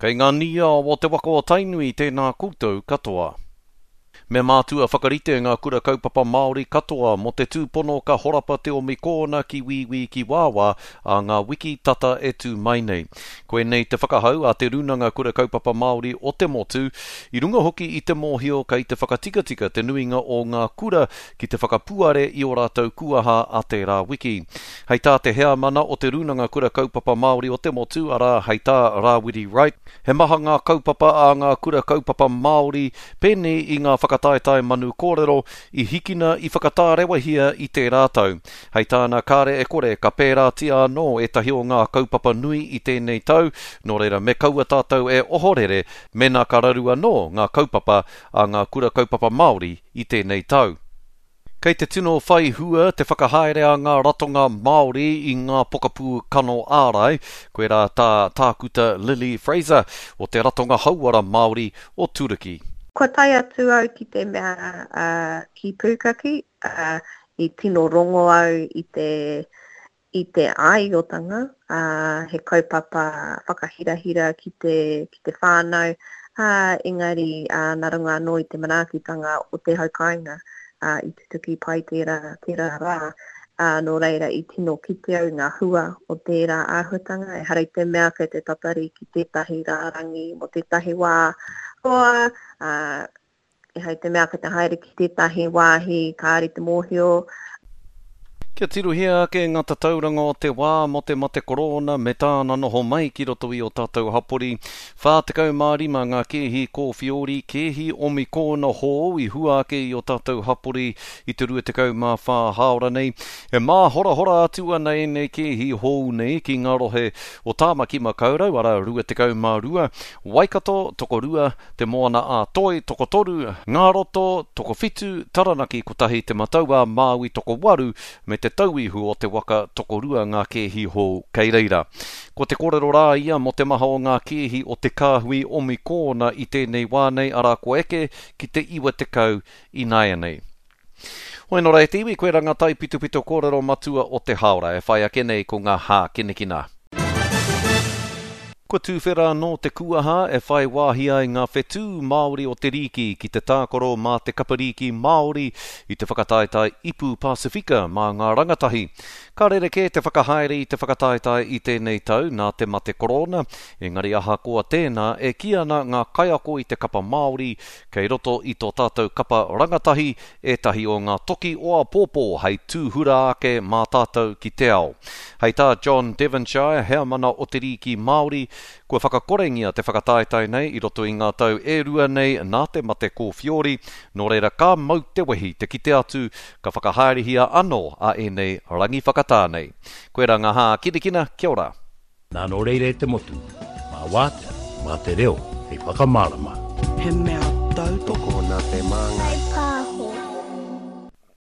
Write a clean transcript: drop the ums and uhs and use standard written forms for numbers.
Kei ngā nia o te waka o Tainui tēnā koutou katoa. Me mātua whakarite ngā kura kaupapa Māori katoa mo te tūpono ka horapa te o Mikona ki Wiwi ki Wawa a ngā wiki tata e tū mai nei. Koe nei te whakahau a te runanga kura kaupapa Māori o te motu, I runga hoki I te mōhio ka I te whakatikatika te nuinga o ngā kura ki te whakapuare I o rātou kuaha a te rā wiki. Hei tā te hea mana o te runanga kura kaupapa Māori o te motu, ara hei tā Rawiri Wright. He maha ngā kaupapa a ngā kura kaupapa Māori pēni I ngā whakataetai manu kōrero I hikina I whakatārewahia I te rātau. Hei tāna kāre e kore ka pērātia anō e tahi o ngā kaupapa nui I tēnei tau, nō reira me kaua tātou e ohorere mena ka raru anō ngā kaupapa a ngā kura kaupapa Māori I tēnei tau. Kei te tino whai hua te whakahaere a ngā ratonga Māori I ngā pokapū kano ārai, koe rā tā tākuta Lily Fraser o te ratonga hauara Māori o Turiki. Ko tai atu au ki te mea ki Pukaki, I tino rongo au I te aiotanga, he kaupapa whakahirahira ki te whānau, engari nā runga anō I te manaakitanga o te haukainga, I te tuki pai tērā rā, nō reira I tino ki te au ngā hua o tērā āhutanga, e harei te mea kei te tatari ki tētahi rārangi mo tētahi wā hoa, e hei te mea kei te haere ki tētahi wāhi kāri te mōhio. Kia tiruhia ke ngata tauranga o te wā mo te mate korona me tāna noho mai ki roto I o tātou hapori. Whātekau mārima ngā kehi kōwhiori, kehi Omikona hō I hua ake I o tātou hapori I te ruetekau mā whā haora nei. E mā hora atua nei nei kehi hō nei ki ngā rohe o tāmaki makaurau ara ruetekau mā rua. Waikato, toko rua, te moana a toi, toko toru, ngā roto, toko whitu, taranaki kotahi te mataua Māui toko waru, me te tauihu o te waka tokorua ngā kehi hō kei reira. Ko te kōrero rā ia mo te maha o ngā kehi o te kāhui Omikona I tēnei wānei ara ko eke ki te iwa tekau I nāia nei. Hoi nō rei te iwi koe rangatai pito kōrero matua o te haora e whai ake nei ko ngā hā kinekina. Ko tūwhera no te kuaha e whai wāhi ai ngā whetū Māori o te riki ki te tākoro mā te kapariki Māori I te whakataetai Ipu Pasifika mā ngā rangatahi. Ka rereke te whakahaere I te whakataetai I tēnei tau nā te mate korona, engari aha koa tēnā e kiana ngā kaiako I te kapa Māori kei roto I tō tātou kapa rangatahi e tahi o ngā toki oa pōpō hei tūhura ake mā tātou ki te ao. Hei tā John Devonshire, hea mana o te riki Māori, kua whakakorengia te whakataetai nei I roto I ngā tau e rua nei nā te mate kōwhiori, nō reira ka mau te wehi te kite atu ka whakahaerihia anō a enei rangi whakatānei. Koe ra ngā hā kirikina, kia ora. Nā no reire te motu, mā wātea, mā te reo, hei whakamārama. He mea tau toko nā te māngai.